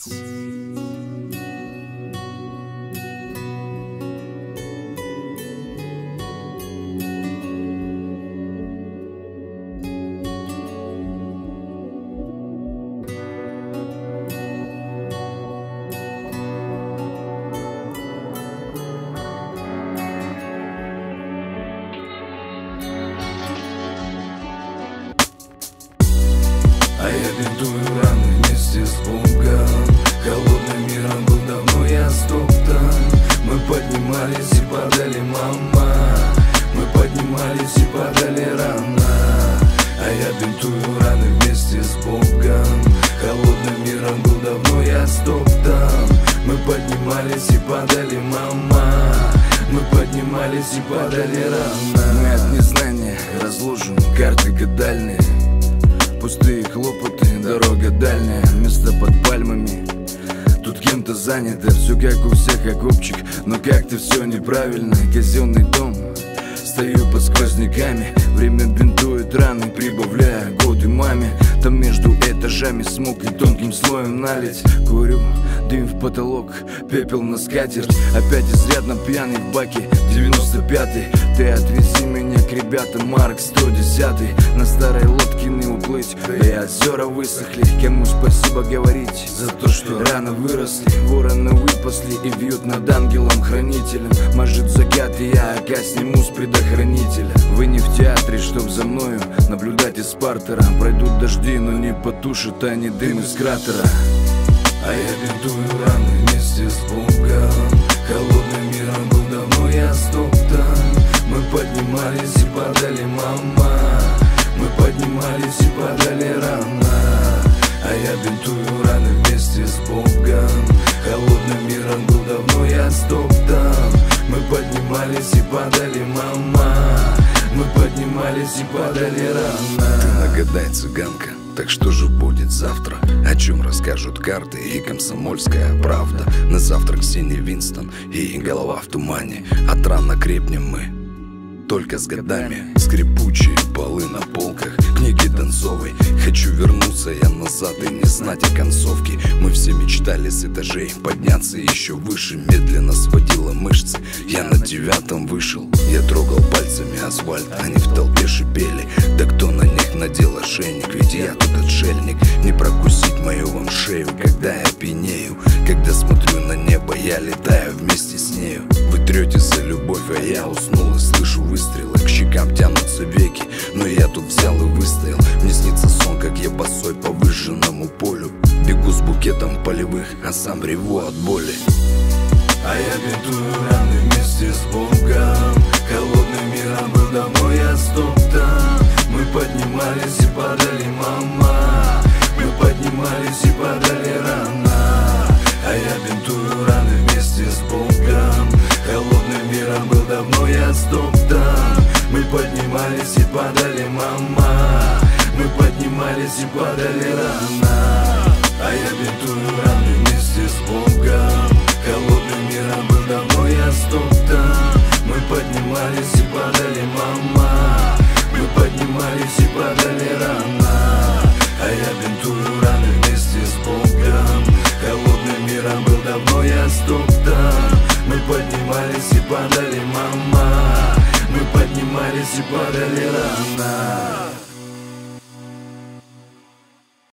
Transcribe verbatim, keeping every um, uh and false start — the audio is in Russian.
А я бинтую раны вместе с Богом. Холодным миром был давно я стоптан. Мы поднимались и падали, мама. Мы поднимались и падали рано. А я бинтую раны вместе с Богом. Холодным миром был давно я стоптан. Мы поднимались и падали, мама. Мы поднимались и падали рано. Мы от незнания разложим карты гадальные. Пустые хлопоты, дорога дальняя, место под пальмами. Тут кем-то занято, все как у всех окопчик, но как-то все неправильно. Казенный дом, стою под сквозняками. Время бинтует раны, прибавляя годы маме. Там между этажами смог и тонким слоем налить. Курю, дым в потолок, пепел на скатерть. Опять изрядно пьяный в баке, девяносто пятый. Ты отвези меня к ребятам, Марк сто десятый. На старой лодке не уплыть, да и озера высохли. Кому спасибо говорить за то, что рано выросли. Вороны выпасли и вьют над ангелом-хранителем. Может закат, и я ока сниму с предохранителя. Вы не в театре, чтоб за мною наблюдать из партера. Пройдут дожди, но не потушат они дым из кратера. А я бинтую раны вместе с Богом. Холодным миром был давно я стоптан. Мы поднимались и падали, мама. Мы поднимались и падали рано. А я бинтую раны вместе с Богом. Холодным миром был давно я стоптан. Мы поднимались и падали, мама. Мы поднимались и падали рано. Ты нагадай, цыганка, так что же будет завтра? О чем расскажут карты и комсомольская правда? На завтрак синий Винстон и голова в тумане. От рана крепнем мы только с годами. Скрипучие полы на полках, книги Донцовой. Хочу вернуться я назад и не знать о концовке. Мы все мечтали с этажей подняться еще выше. Медленно сводила мышцы, я на девятом вышел. Я трогал пальцами асфальт, они в толпе шипели. Да кто на них надел ошейник, ведь я тут отшельник. Не прокусить мою вам шею, когда я пьянею. Когда смотрю на небо, я летаю вместе с нею. Вы трете за любовь, а я уснул и слышу выстрелы. К щекам тянутся веки, но я тут взял и выстоял. Мне снится сон, как я босой по выжженному полю. Бегу с букетом полевых, а сам реву от боли. А я бинтую раны вместе с Богом. Холодным миром был давно я стоптан. Мы поднимались и падали, мама. Мы поднимались и падали рано. А я бинтую раны вместе с Богом. Холодным миром был давно я стоптан. Мы поднимались и падали, мама. Мы поднимались и падали рано. А я бинтую раны вместе с Богом. Холодным миром был давно я стоптан. Мы поднимались и падали, мама. Мы поднимались и падали рано. А я бинтую раны вместе с Богом. Холодным миром был давно я стоптан. Мы поднимались и падали, мама. Мы поднимались и падали рано.